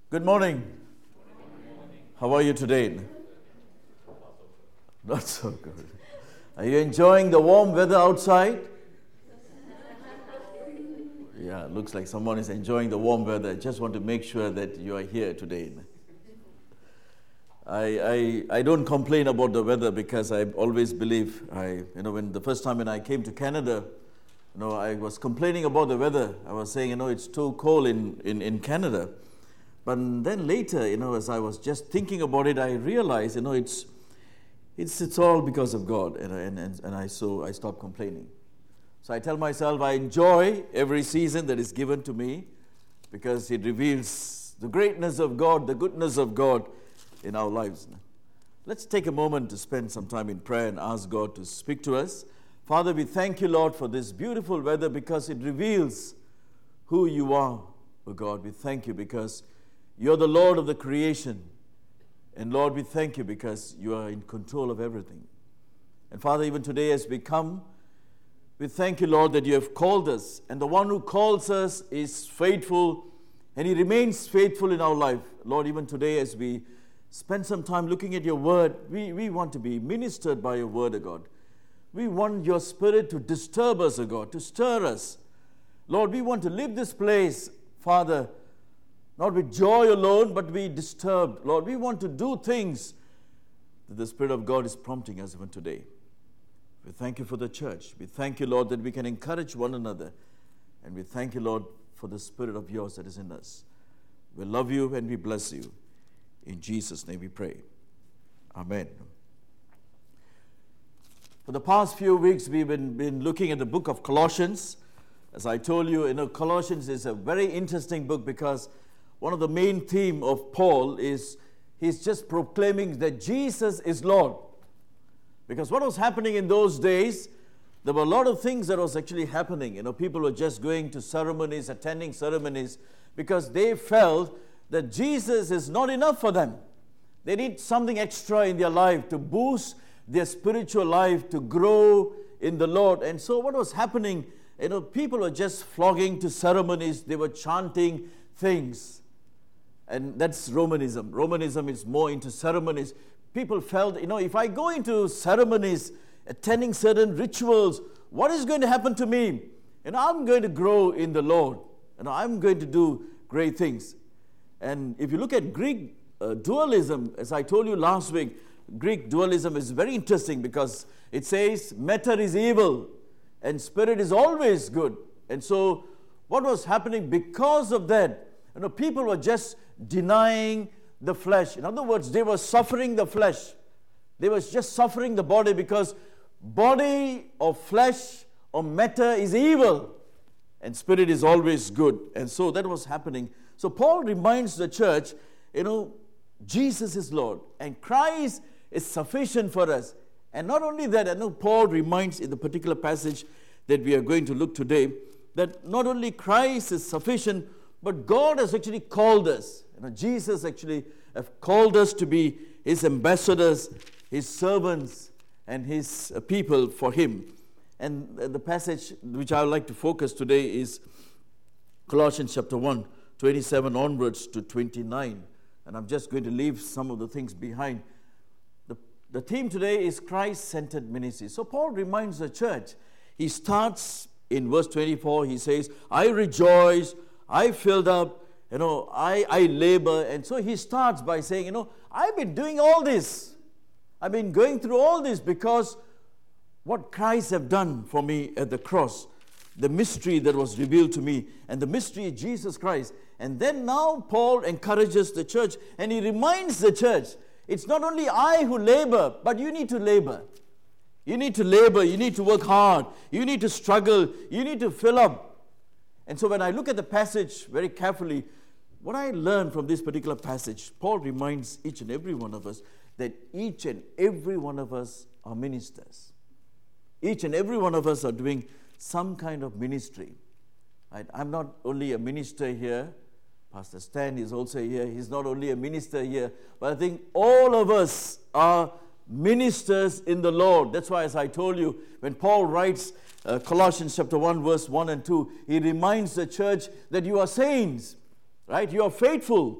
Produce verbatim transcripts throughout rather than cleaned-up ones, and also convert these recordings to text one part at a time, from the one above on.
Good morning. How are you today? Not so good. Are you enjoying the warm weather outside? Yeah, it looks like someone is enjoying the warm weather. I just want to make sure that you are here today. I, I I don't complain about the weather because I always believe, I you know, when the first time when I came to Canada, you know, I was complaining about the weather. I was saying, you know, it's too cold in, in, in Canada. But then later, you know, as I was just thinking about it, I realized, you know, it's it's it's all because of God, and and and, and I so I stopped complaining. So I tell myself I enjoy every season that is given to me because it reveals the greatness of God, the goodness of God in our lives. Let's take a moment to spend some time in prayer and ask God to speak to us. Father, we thank you, Lord, for this beautiful weather because it reveals who you are, oh God. We thank you because you're the Lord of the creation. And Lord, we thank you because you are in control of everything. And Father, even today as we come, we thank you, Lord, that you have called us. And the one who calls us is faithful, and he remains faithful in our life. Lord, even today as we spend some time looking at your word, we, we want to be ministered by your word, O God. We want your spirit to disturb us, O God, to stir us. Lord, we want to leave this place, Father, not with joy alone, but be disturbed. Lord, we want to do things that the Spirit of God is prompting us even today. We thank you for the church. We thank you, Lord, that we can encourage one another. And we thank you, Lord, for the Spirit of yours that is in us. We love you and we bless you. In Jesus' name we pray. Amen. For the past few weeks, we've been, been looking at the book of Colossians. As I told you, you know, Colossians is a very interesting book because one of the main theme of Paul is he's just proclaiming that Jesus is Lord. Because what was happening in those days, there were a lot of things that was actually happening. You know, people were just going to ceremonies, attending ceremonies, because they felt that Jesus is not enough for them. They need something extra in their life to boost their spiritual life, to grow in the Lord. And so what was happening, you know, people were just flogging to ceremonies. They were chanting things. And that's Romanism. Romanism is more into ceremonies. People felt, you know, if I go into ceremonies, attending certain rituals, what is going to happen to me? And I'm going to grow in the Lord. And I'm going to do great things. And if you look at Greek uh, dualism, as I told you last week, Greek dualism is very interesting because it says matter is evil and spirit is always good. And so what was happening because of that, you know, people were just denying the flesh. In other words, they were suffering the flesh. They were just suffering the body because body or flesh or matter is evil and spirit is always good. And so that was happening. So Paul reminds the church, you know, Jesus is Lord and Christ is sufficient for us. And not only that, I know Paul reminds in the particular passage that we are going to look today that not only Christ is sufficient, but God has actually called us. You know, Jesus actually have called us to be his ambassadors, his servants, and his people for him. And the passage which I would like to focus today is Colossians chapter one, twenty-seven onwards to twenty-nine. And I'm just going to leave some of the things behind. The, the theme today is Christ-centered ministry. So Paul reminds the church. He starts in verse twenty-four. He says, I rejoice, I filled up, you know, I, I labor. And so he starts by saying, you know, I've been doing all this. I've been going through all this because what Christ have done for me at the cross, the mystery that was revealed to me, and the mystery is Jesus Christ. And then now Paul encourages the church, and he reminds the church, it's not only I who labor, but you need to labor. You need to labor, you need to work hard, you need to struggle, you need to fill up. And so when I look at the passage very carefully, what I learned from this particular passage, Paul reminds each and every one of us that each and every one of us are ministers. Each and every one of us are doing some kind of ministry. Right? I'm not only a minister here. Pastor Stan is also here. He's not only a minister here, but I think all of us are ministers in the Lord. That's why, as I told you, when Paul writes uh, Colossians chapter one, verse one and two, he reminds the church that you are saints, right? You are faithful.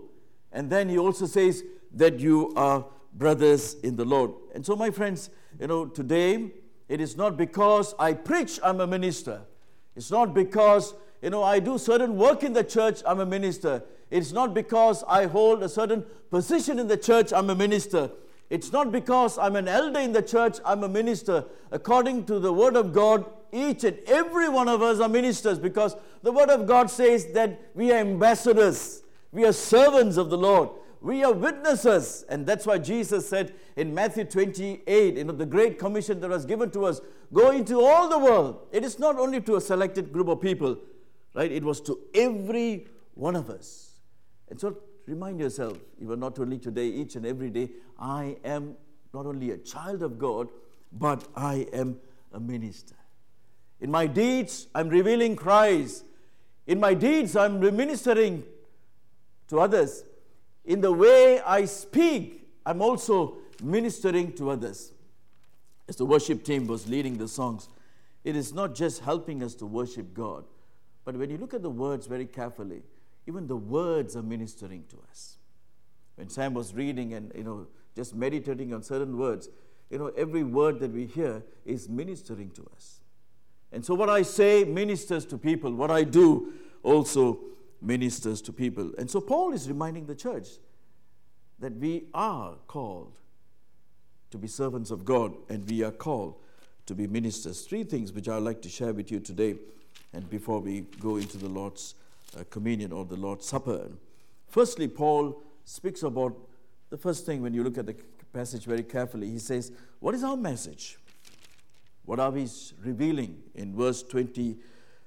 And then he also says that you are brothers in the Lord. And so, my friends, you know, today, it is not because I preach I'm a minister. It's not because, you know, I do certain work in the church, I'm a minister. It's not because I hold a certain position in the church, I'm a minister. It's not because I'm an elder in the church, I'm a minister. According to the Word of God, each and every one of us are ministers, because the Word of God says that we are ambassadors. We are servants of the Lord. We are witnesses. And that's why Jesus said in Matthew twenty-eight, you know, the great commission that was given to us, go into all the world. It is not only to a selected group of people, right? It was to every one of us. And so remind yourself, even not only today, each and every day, I am not only a child of God, but I am a minister. In my deeds, I'm revealing Christ. In my deeds, I'm ministering to others. In the way I speak, I'm also ministering to others. As the worship team was leading the songs, it is not just helping us to worship God, but when you look at the words very carefully, even the words are ministering to us. When Sam was reading and, you know, just meditating on certain words, you know, every word that we hear is ministering to us. And so what I say ministers to people. What I do also ministers to people. And so Paul is reminding the church that we are called to be servants of God, and we are called to be ministers. Three things which I'd like to share with you today, and before we go into the Lord's uh, communion or the Lord's Supper. Firstly, Paul speaks about the first thing. When you look at the passage very carefully, he says, what is our message? What are we revealing? In verse twenty-seven,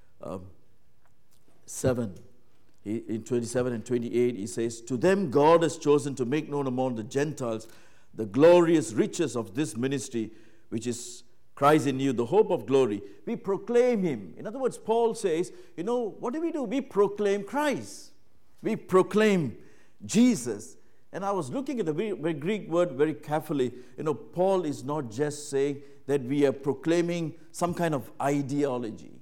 in twenty-seven and twenty-eight, he says, to them God has chosen to make known among the Gentiles the glorious riches of this ministry, which is Christ in you, the hope of glory. We proclaim him. In other words, Paul says, you know, what do we do? We proclaim Christ. We proclaim Jesus. And I was looking at the very, very Greek word very carefully. You know, Paul is not just saying that we are proclaiming some kind of ideology.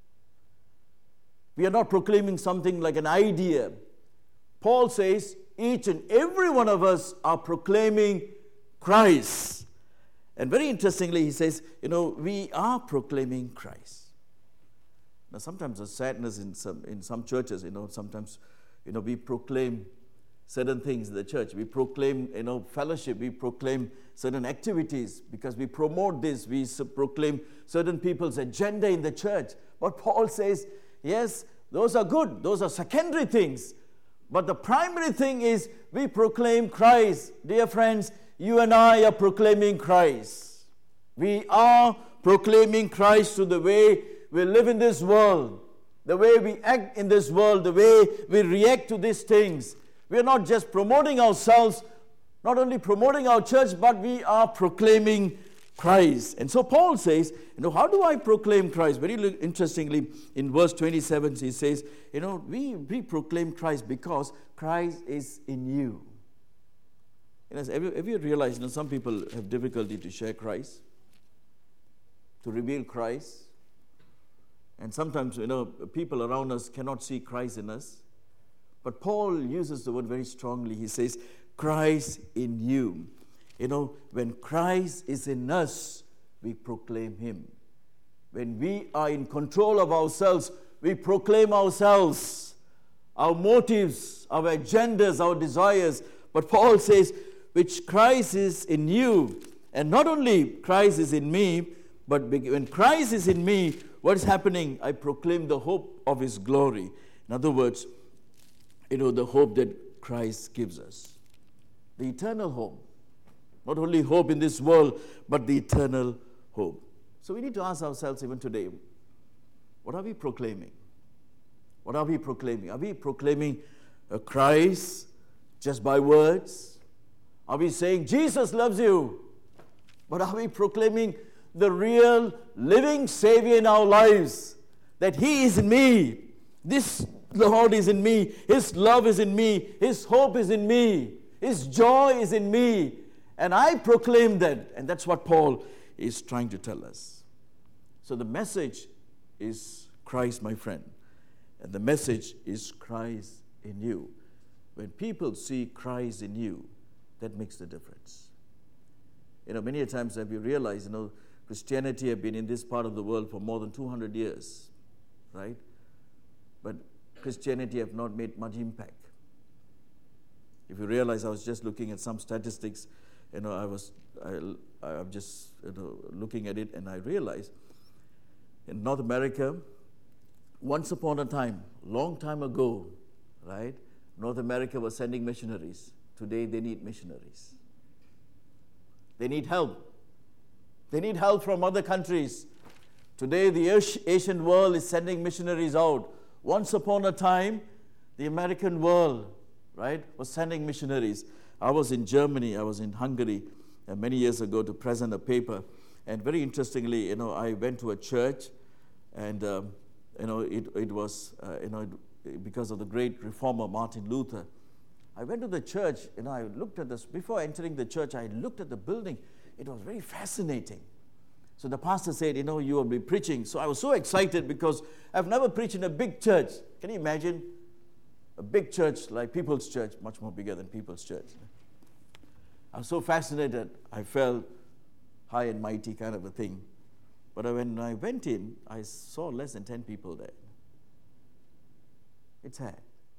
We are not proclaiming something like an idea. Paul says each and every one of us are proclaiming Christ. And very interestingly, he says, you know, we are proclaiming Christ. Now, sometimes there's sadness in some in some churches, you know, sometimes, you know, we proclaim certain things in the church. We proclaim, you know, fellowship. We proclaim certain activities because we promote this. We proclaim certain people's agenda in the church. But Paul says, yes, those are good. Those are secondary things. But the primary thing is we proclaim Christ. Dear friends, you and I are proclaiming Christ. We are proclaiming Christ through the way we live in this world, the way we act in this world, the way we react to these things. We are not just promoting ourselves, not only promoting our church, but we are proclaiming Christ. And so Paul says, you know, how do I proclaim Christ? Very interestingly, in verse twenty-seven, he says, you know, we, we proclaim Christ because Christ is in you. You know, have you, have you realized, you know, some people have difficulty to share Christ, to reveal Christ. And sometimes, you know, people around us cannot see Christ in us. But Paul uses the word very strongly. He says, Christ in you. You know, when Christ is in us, we proclaim him. When we are in control of ourselves, we proclaim ourselves, our motives, our agendas, our desires. But Paul says, which Christ is in you. And not only Christ is in me, but when Christ is in me, what is happening? I proclaim the hope of his glory. In other words, you know, the hope that Christ gives us. The eternal hope. Not only hope in this world, but the eternal hope. So we need to ask ourselves even today, what are we proclaiming? What are we proclaiming? Are we proclaiming a Christ just by words? Are we saying, Jesus loves you? But are we proclaiming the real living Savior in our lives? That he is in me. This Lord is in me. His love is in me. His hope is in me. His joy is in me. And I proclaim that. And that's what Paul is trying to tell us. So the message is Christ, my friend. And the message is Christ in you. when people see Christ in you, that makes the difference. You know, many times have you realized, you know, Christianity have been in this part of the world for more than two hundred years, right? But Christianity have not made much impact. If you realize, I was just looking at some statistics, you know, I was, I, I'm just, you know, looking at it, and I realized in North America, once upon a time, long time ago, right, North America was sending missionaries. Today they need missionaries. They need help. They need help from other countries. Today the Asian world is sending missionaries out. Once upon a time, the American world, right, was sending missionaries. I was in Germany, I was in Hungary uh, many years ago to present a paper. And very interestingly, you know, I went to a church, and um, you know, it it was uh, you know it, because of the great reformer Martin Luther. I went to the church, you know, I looked at this before entering the church. I looked at the building. It was very fascinating. So the pastor said, you know, you will be preaching. So I was so excited because I've never preached in a big church. Can you imagine? A big church like People's Church, much more bigger than People's Church. I was so fascinated. I felt high and mighty kind of a thing. But when I went in, I saw less than ten people there. It's sad.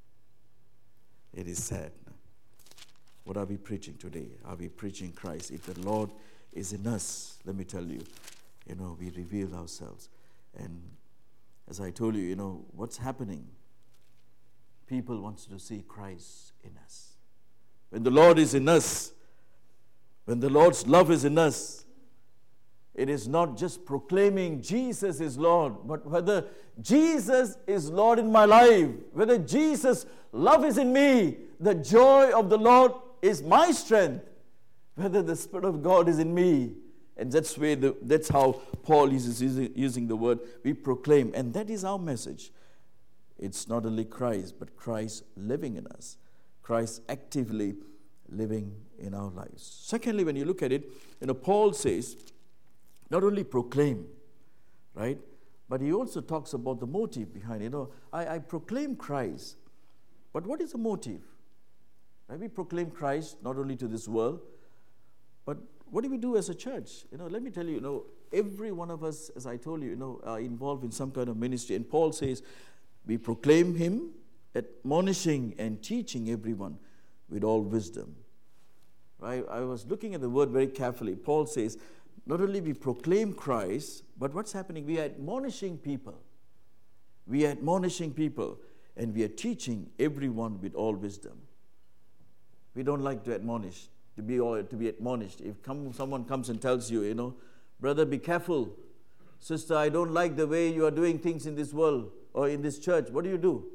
It is sad. What are we preaching today? Are we preaching Christ? If the Lord is in us, let me tell you, you know, we reveal ourselves. And as I told you, you know, what's happening? People want to see Christ in us. When the Lord is in us, when the Lord's love is in us, it is not just proclaiming Jesus is Lord, but whether Jesus is Lord in my life, whether Jesus' love is in me, the joy of the Lord is my strength, whether the Spirit of God is in me. And that's where the, that's how Paul is using, using the word we proclaim. And that is our message. It's not only Christ, but Christ living in us. Christ actively living in our lives. Secondly, when you look at it, you know, Paul says, not only proclaim, right, but he also talks about the motive behind it. You know, I, I proclaim Christ, but what is the motive? Right? We proclaim Christ not only to this world, but what do we do as a church? You know, let me tell you, you know, every one of us, as I told you, you know, are involved in some kind of ministry. And Paul says, we proclaim him, admonishing and teaching everyone with all wisdom. Right? I was looking at the word very carefully. Paul says, not only we proclaim Christ, but what's happening? We are admonishing people. We are admonishing people, and we are teaching everyone with all wisdom. We don't like to admonish, to be all, to be admonished. If come, someone comes and tells you, you know, brother, be careful. Sister, I don't like the way you are doing things in this world or in this church. What do you do?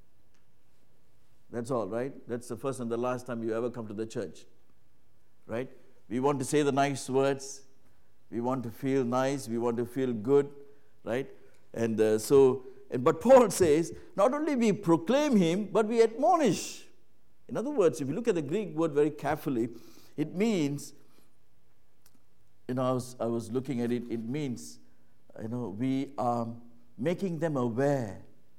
That's all, right? That's the first and the last time you ever come to the church, right? We want to say the nice words. We want to feel nice. We want to feel good, right? And uh, so, and, but Paul says, not only we proclaim him, but we admonish. In other words, if you look at the Greek word very carefully, it means, you know, I was, I was looking at it, it means, you know, we are making them aware,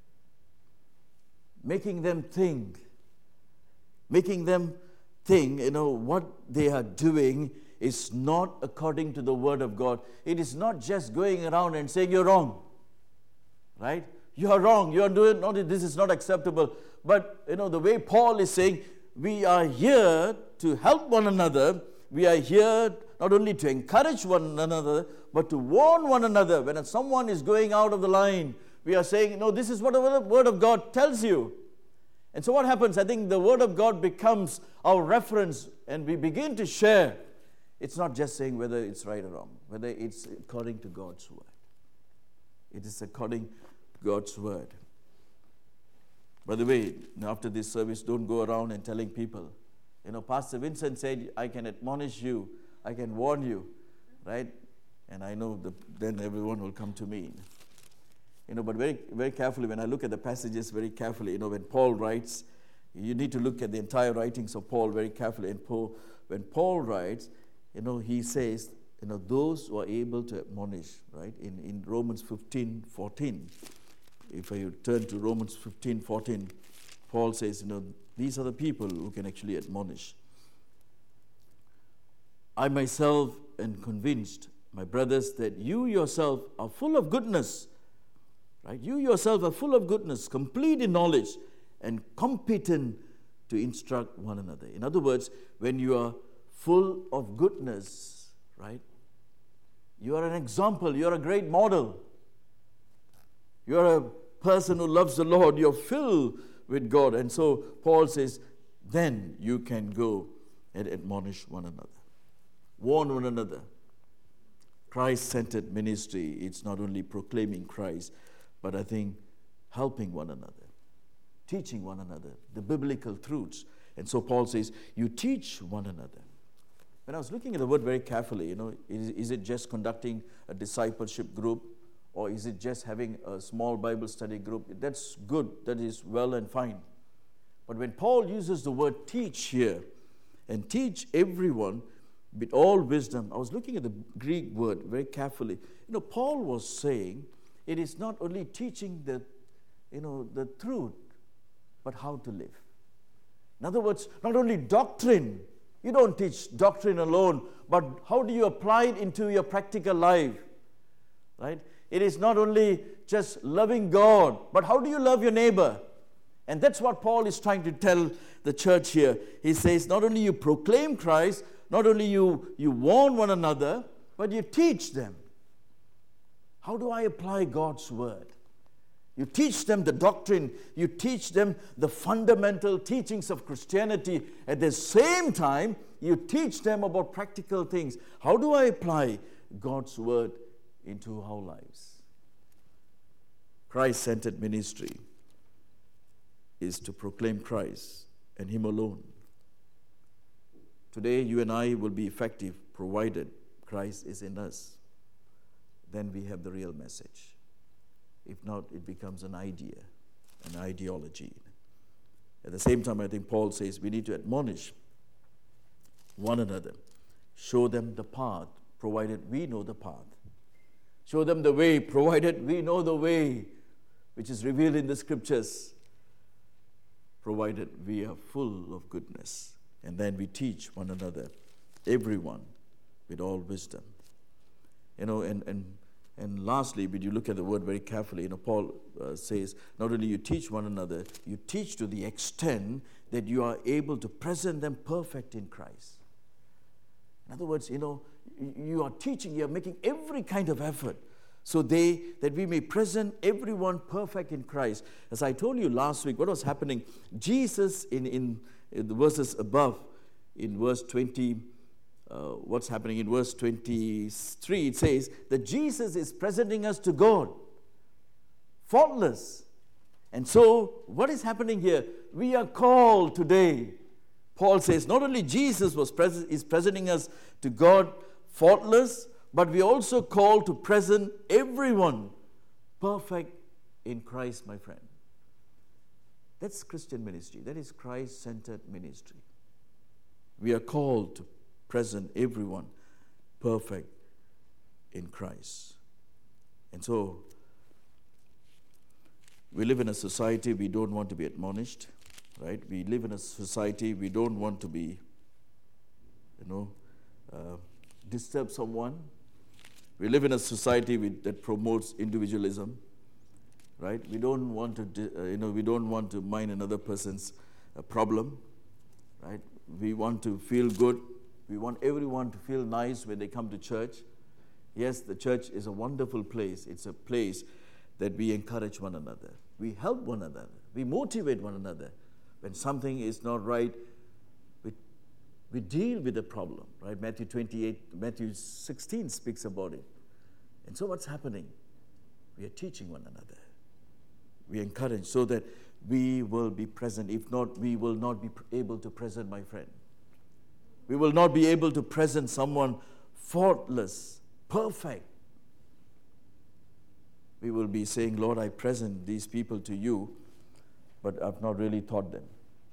making them think, making them think, you know, what they are doing is not according to the Word of God. It is not just going around and saying you're wrong, right? You are wrong. You are doing not. This is not acceptable. But you know the way Paul is saying, we are here to help one another. We are here not only to encourage one another, but to warn one another. When someone is going out of the line, we are saying, no, this is what the Word of God tells you. And so what happens? I think the Word of God becomes our reference, and we begin to share. It's not just saying whether it's right or wrong, whether it's according to God's Word. It is according to God's Word. By the way, after this service, don't go around and telling people, you know, Pastor Vincent said, I can admonish you, I can warn you, right? And I know the, then everyone will come to me. You know, but very, very carefully, when I look at the passages very carefully, you know, when Paul writes, you need to look at the entire writings of Paul very carefully. And Paul, when Paul writes, you know, he says, you know, those who are able to admonish, right? In, in Romans fifteen fourteen, if I turn to Romans fifteen fourteen, Paul says, you know, These are the people who can actually admonish. I myself am convinced, my brothers, that you yourself are full of goodness. Right? You yourself are full of goodness, complete in knowledge, and competent to instruct one another. In other words, when you are full of goodness, right? You are an example. You are a great model. You are a person who loves the Lord. You are filled with God. And so Paul says, then you can go and admonish one another. Warn one another. Christ-centered ministry, it's not only proclaiming Christ, but I think helping one another, teaching one another the biblical truths. And so Paul says, you teach one another. When I was looking at the word very carefully, you know, is, is it just conducting a discipleship group, or is it just having a small Bible study group? That's good, that is well and fine. But when Paul uses the word teach here, and teach everyone with all wisdom, I was looking at the Greek word very carefully. You know, Paul was saying, it is not only teaching the, you know, the truth, but how to live. In other words, not only doctrine. You don't teach doctrine alone, but how do you apply it into your practical life? Right? It is not only just loving God, but how do you love your neighbor? And that's what Paul is trying to tell the church here. He says, not only you proclaim Christ, not only you, you warn one another, but you teach them. How do I apply God's word? You teach them the doctrine. You teach them the fundamental teachings of Christianity. At the same time, you teach them about practical things. How do I apply God's word into our lives? Christ-centered ministry is to proclaim Christ and Him alone. Today, you and I will be effective provided Christ is in us. Then we have the real message. If not, it becomes an idea, an ideology. At the same time, I think Paul says we need to admonish one another, show them the path, provided we know the path. Show them the way, provided we know the way, which is revealed in the Scriptures, provided we are full of goodness. And then we teach one another, everyone, with all wisdom. You know, and, and, and lastly, when you look at the word very carefully, you know, Paul uh, says, not only you teach one another, you teach to the extent that you are able to present them perfect in Christ. In other words, you know, you are teaching, you are making every kind of effort so they that we may present everyone perfect in Christ. As I told you last week, what was happening? Jesus, in, in, in the verses above, in verse twenty, uh, what's happening in verse twenty-three, it says that Jesus is presenting us to God, faultless. And so, what is happening here? We are called today. Paul says not only Jesus was pres- is presenting us to God faultless, but we also called to present everyone perfect in Christ, my friend. That's Christian ministry. That is Christ-centered ministry. We are called to present everyone perfect in Christ. And so, we live in a society we don't want to be admonished, right? We live in a society we don't want to be, you know, uh, disturb someone. We live in a society with, that promotes individualism, right? We don't want to, uh, you know, we don't want to mind another person's uh, problem, right? We want to feel good. We want everyone to feel nice when they come to church. Yes, the church is a wonderful place. It's a place that we encourage one another. We help one another. We motivate one another. When something is not right, we, we deal with the problem, right? Matthew twenty-eight, Matthew sixteen speaks about it. And so what's happening? We are teaching one another. We encourage so that we will be present. If not, we will not be able to present, my friend. We will not be able to present someone faultless, perfect. We will be saying, Lord, I present these people to you, but I've not really taught them.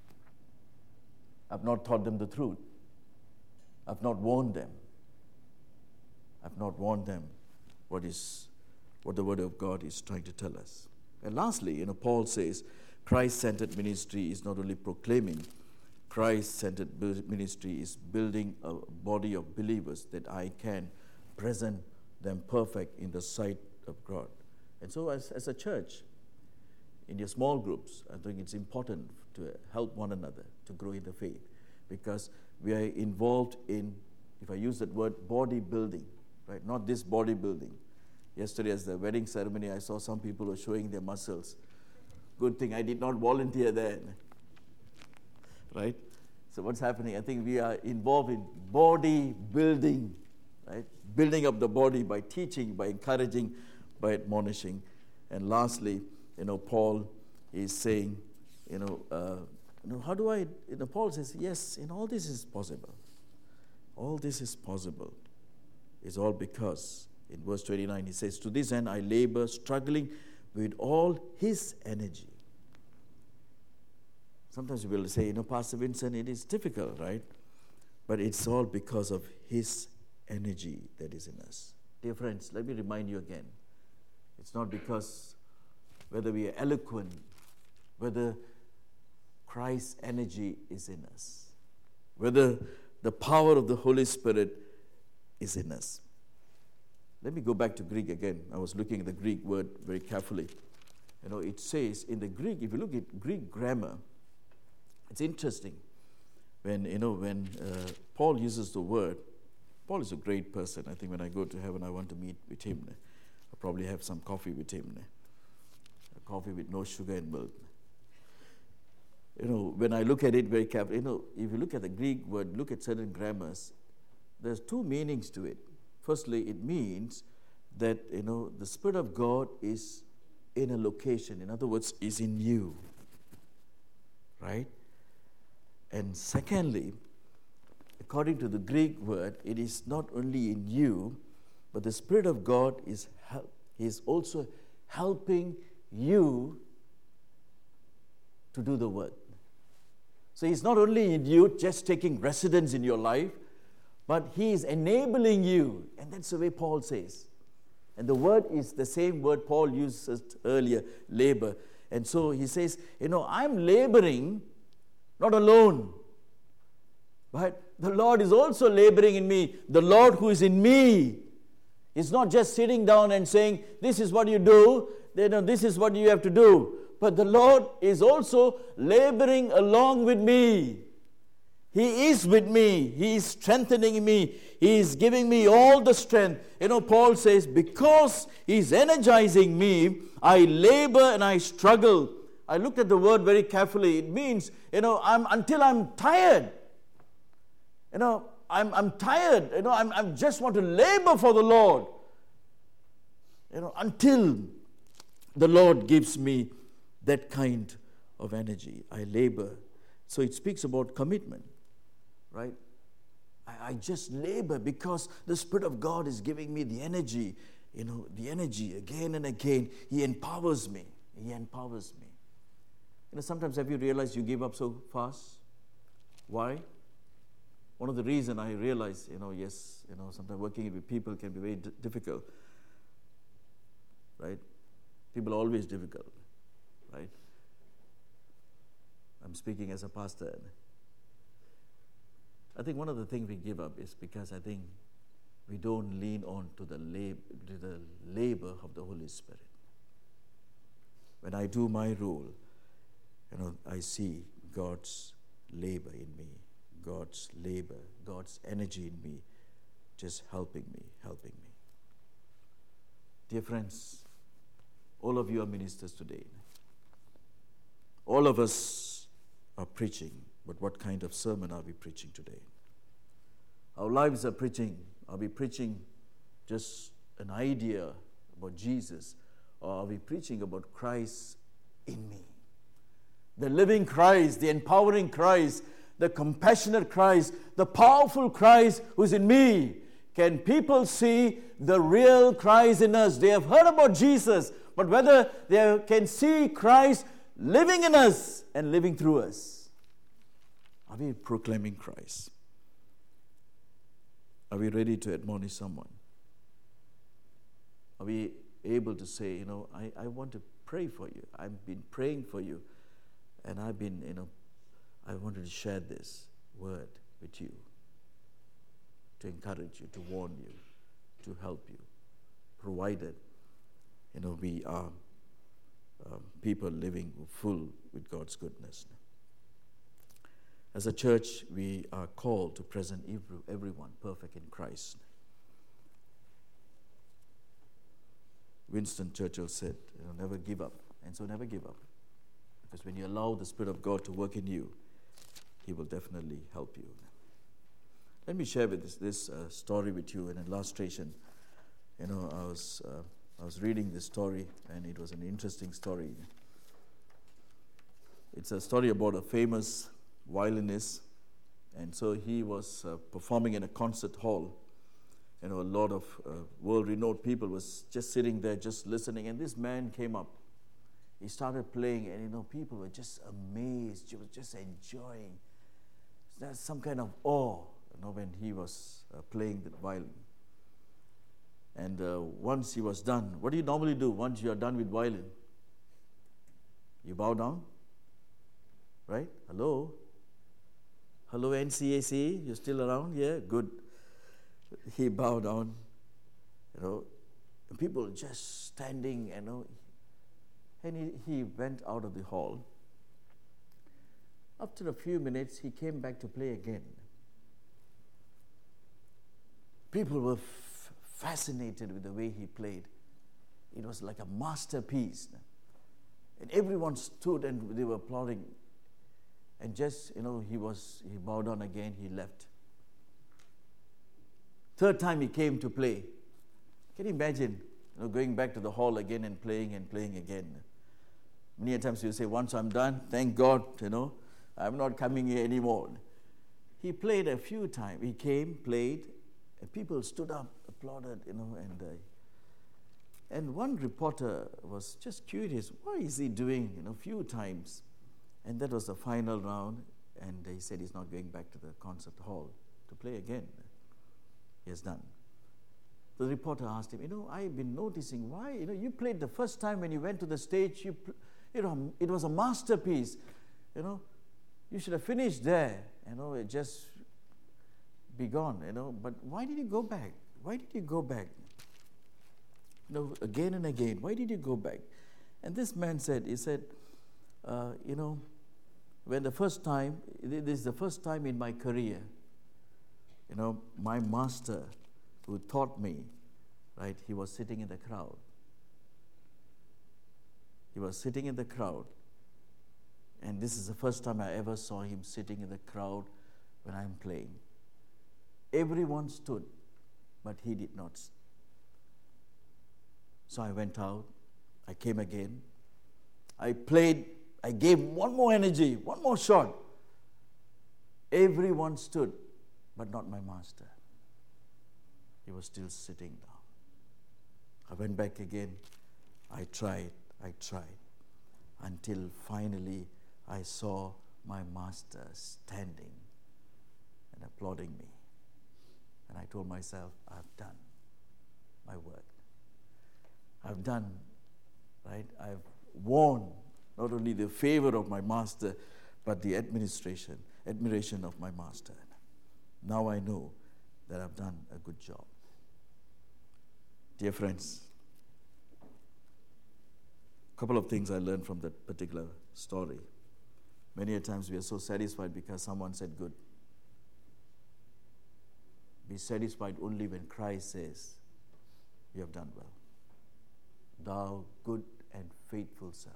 I've not taught them the truth. I've not warned them. I've not warned them what is what the Word of God is trying to tell us. And lastly, you know, Paul says, Christ-centered ministry is not only proclaiming, Christ-centered ministry is building a body of believers that I can present them perfect in the sight of God. And so as, as a church, in your small groups, I think it's important to help one another to grow in the faith, because we are involved in, if I use that word, body building, right? Not this body building. Yesterday at the wedding ceremony, I saw some people were showing their muscles. Good thing I did not volunteer there, right? So what's happening? I think we are involved in body building, right? Building up the body by teaching, by encouraging, by admonishing. And lastly, you know, Paul is saying, you know, uh, you know, how do I, you know, Paul says, yes, in all this is possible. All this is possible. It's all because, in verse twenty-nine, he says, to this end I labor, struggling with all his energy. Sometimes we will say, you know, Pastor Vincent, it is difficult, right? But it's all because of his energy that is in us. Dear friends, let me remind you again. It's not because whether we are eloquent, whether Christ's energy is in us, whether the power of the Holy Spirit is in us. Let me go back to Greek again. I was looking at the Greek word very carefully. You know, it says in the Greek, if you look at Greek grammar, it's interesting. When, you know, when uh, Paul uses the word, Paul is a great person. I think when I go to heaven, I want to meet with him. I'll probably have some coffee with him. A coffee with no sugar and milk. You know, when I look at it very carefully, you know, if you look at the Greek word, look at certain grammars, there's two meanings to it. Firstly, it means that, you know, the Spirit of God is in a location. In other words, is in you. Right? And secondly, according to the Greek word, it is not only in you, but the Spirit of God is help, is also helping you to do the work. So he's not only in you, just taking residence in your life, but he is enabling you. And that's the way Paul says. And the word is the same word Paul used earlier, labor. And so he says, you know, I'm laboring not alone, but the Lord is also laboring in me. The Lord who is in me is not just sitting down and saying, this is what you do, then this is what you have to do. But the Lord is also laboring along with me. He is with me. He is strengthening me. He is giving me all the strength. You know, Paul says, because He's energizing me, I labor and I struggle. I looked at the word very carefully. It means, you know, I'm until I'm tired. You know, I'm I'm tired. You know, I'm I just want to labor for the Lord. You know, until the Lord gives me that kind of energy. I labor. So it speaks about commitment, right? I, I just labor because the Spirit of God is giving me the energy, you know, the energy again and again. He empowers me. He empowers me. You know, sometimes have you realized you give up so fast? Why? One of the reasons I realize, you know, yes, you know, sometimes working with people can be very d- difficult, right? People are always difficult, right? I'm speaking as a pastor. I think one of the things we give up is because I think we don't lean on to the, lab- to the labor of the Holy Spirit. When I do my role, you know, I see God's labor in me, God's labor, God's energy in me, just helping me, helping me. Dear friends, all of you are ministers today. All of us are preaching, but what kind of sermon are we preaching today? Our lives are preaching. Are we preaching just an idea about Jesus, or are we preaching about Christ in me? The living Christ, the empowering Christ, the compassionate Christ, the powerful Christ who's in me. Can people see the real Christ in us? They have heard about Jesus, but whether they can see Christ living in us and living through us. Are we proclaiming Christ? Are we ready to admonish someone? Are we able to say, you know, I, I want to pray for you. I've been praying for you. And I've been, you know, I wanted to share this word with you, to encourage you, to warn you, to help you, provided, you know, we are um, people living full with God's goodness. As a church, we are called to present everyone perfect in Christ. Winston Churchill said, you know, never give up. And so never give up. Because when you allow the Spirit of God to work in you, He will definitely help you. Let me share with this, this uh, story with you, an illustration. You know, I was uh, I was reading this story, and it was an interesting story. It's a story about a famous violinist, and so he was uh, performing in a concert hall. You know, a lot of uh, world-renowned people was just sitting there, just listening, and this man came up. He started playing, and you know, people were just amazed. They were just enjoying. There's some kind of awe, you know, when he was uh, playing the violin. And uh, once he was done, what do you normally do once you are done with violin? You bow down, right? Hello? Hello, N C A C, you still around? Yeah, good. He bowed down, you know, and people just standing, you know, and he, he went out of the hall. After a few minutes, he came back to play again. People were f- fascinated with the way he played. It was like a masterpiece. And everyone stood and they were applauding. And just, you know, he was, he bowed down again, he left. Third time he came to play. Can you imagine, you know, going back to the hall again and playing and playing again? Many times you say, once I'm done, thank God, you know, I'm not coming here anymore. He played a few times. He came, played, and people stood up, applauded, you know, and uh, and one reporter was just curious, why is he doing, you know, a few times? And that was the final round, and he said he's not going back to the concert hall to play again. He has done. The reporter asked him, you know, I've been noticing why, you know, you played the first time when you went to the stage, you, you know, it was a masterpiece, you know, you should have finished there, you know, it just be gone, you know, but why did you go back? Why did you go back? You know, again and again, why did you go back? And this man said, he said, uh, you know, when the first time, this is the first time in my career, you know, my master who taught me, right, he was sitting in the crowd. He was sitting in the crowd. And this is the first time I ever saw him sitting in the crowd when I'm playing. Everyone stood, but he did not. So I went out. I came again. I played. I gave one more energy, one more shot. Everyone stood, but not my master. He was still sitting down. I went back again. I tried, I tried, until finally I saw my master standing and applauding me. And I told myself, I've done my work. I've done, right? I've won not only the favor of my master, but the administration, admiration of my master. Now I know that I've done a good job. Dear friends, a couple of things I learned from that particular story. Many a times we are so satisfied because someone said good. Be satisfied only when Christ says, you have done well. Thou good and faithful servant.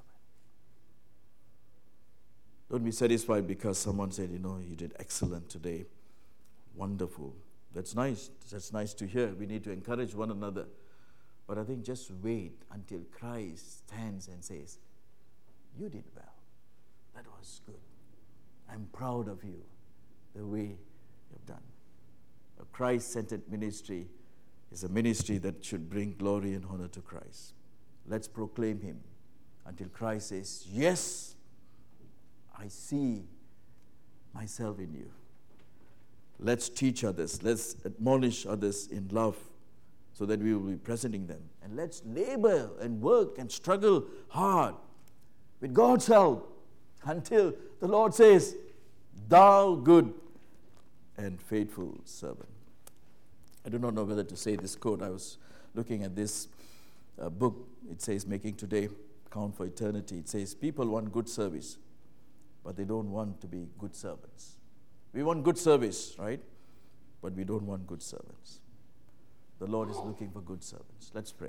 Don't be satisfied because someone said, you know, you did excellent today. Wonderful. That's nice. That's nice to hear. We need to encourage one another. But I think just wait until Christ stands and says, you did well. That was good. I'm proud of you, the way you've done. A Christ-centered ministry is a ministry that should bring glory and honor to Christ. Let's proclaim him until Christ says, yes, I see myself in you. Let's teach others. Let's admonish others in love so that we will be presenting them. And let's labor and work and struggle hard with God's help until the Lord says, thou good and faithful servant. I do not know whether to say this quote. I was looking at this uh, book. It says, Making Today Count for Eternity. It says, people want good service, but they don't want to be good servants. We want good service, right? But we don't want good servants. The Lord is looking for good servants. Let's pray.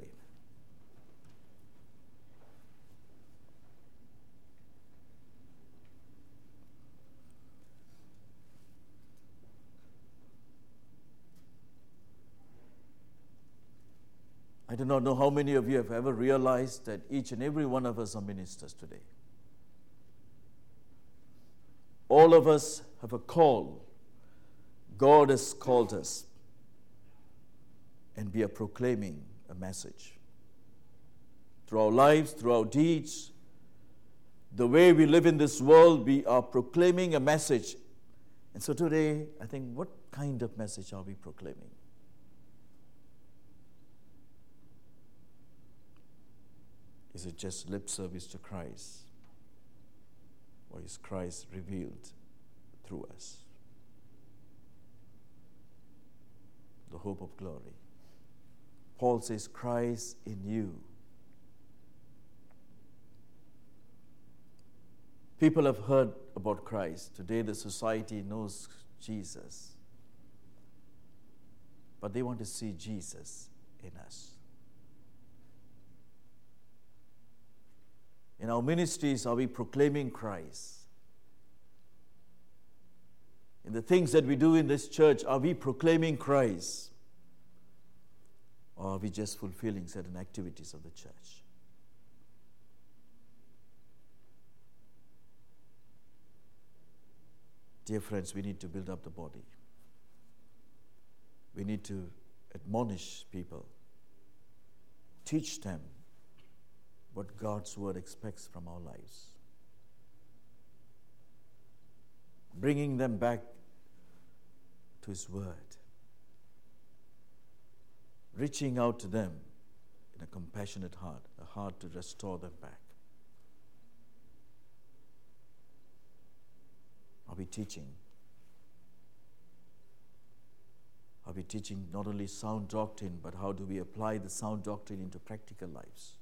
I do not know how many of you have ever realized that each and every one of us are ministers today. All of us have a call. God has called us, and we are proclaiming a message. Through our lives, through our deeds, the way we live in this world, we are proclaiming a message. And so today, I think, what kind of message are we proclaiming? Is it just lip service to Christ? Or is Christ revealed through us? The hope of glory. Paul says, Christ in you. People have heard about Christ. Today the society knows Jesus. But they want to see Jesus in us. In our ministries, are we proclaiming Christ? In the things that we do in this church, are we proclaiming Christ? Or are we just fulfilling certain activities of the church? Dear friends, we need to build up the body. We need to admonish people, teach them what God's word expects from our lives. Bringing them back to His word. Reaching out to them in a compassionate heart, a heart to restore them back. Are we teaching? Are we teaching not only sound doctrine, but how do we apply the sound doctrine into practical lives?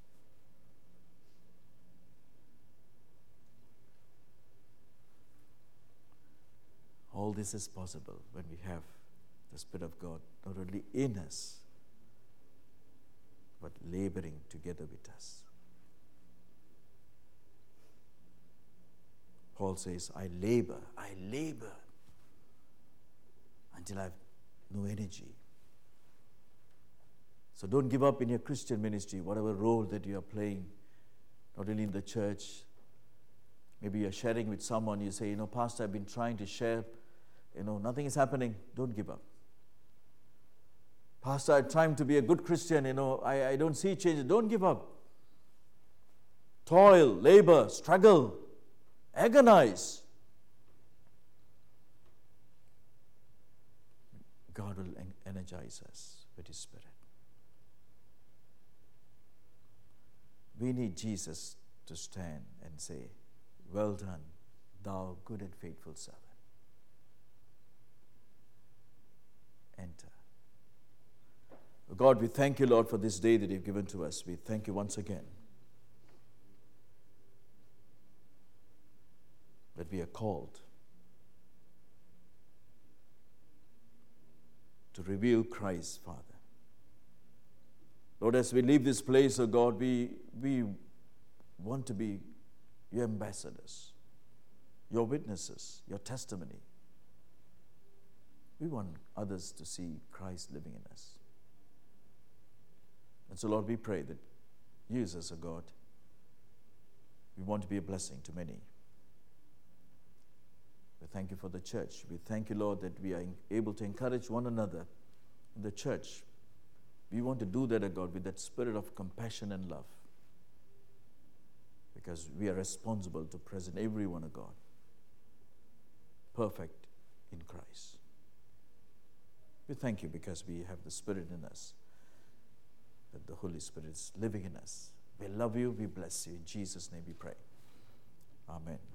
All this is possible when we have the Spirit of God not only in us, but laboring together with us. Paul says, I labor, I labor until I have no energy. So don't give up in your Christian ministry, whatever role that you are playing, not only in the church. Maybe you're sharing with someone, you say, you know, Pastor, I've been trying to share, you know, nothing is happening. Don't give up. Pastor, I'm trying to be a good Christian, you know, I, I don't see change. Don't give up. Toil, labor, struggle, agonize. God will energize us with His Spirit. We need Jesus to stand and say, well done, thou good and faithful servant. Enter. God, we thank you, Lord, for this day that you've given to us. We thank you once again that we are called to reveal Christ, Father. Lord, as we leave this place, oh God, we, we want to be your ambassadors, your witnesses, your testimony. We want others to see Christ living in us. And so, Lord, we pray that use us, O God. We want to be a blessing to many. We thank you for the church. We thank you, Lord, that we are able to encourage one another in the church. We want to do that, O God, with that spirit of compassion and love. Because we are responsible to present everyone, O God, perfect in Christ. We thank you because we have the Spirit in us, that the Holy Spirit is living in us. We love you, we bless you. In Jesus' name we pray. Amen.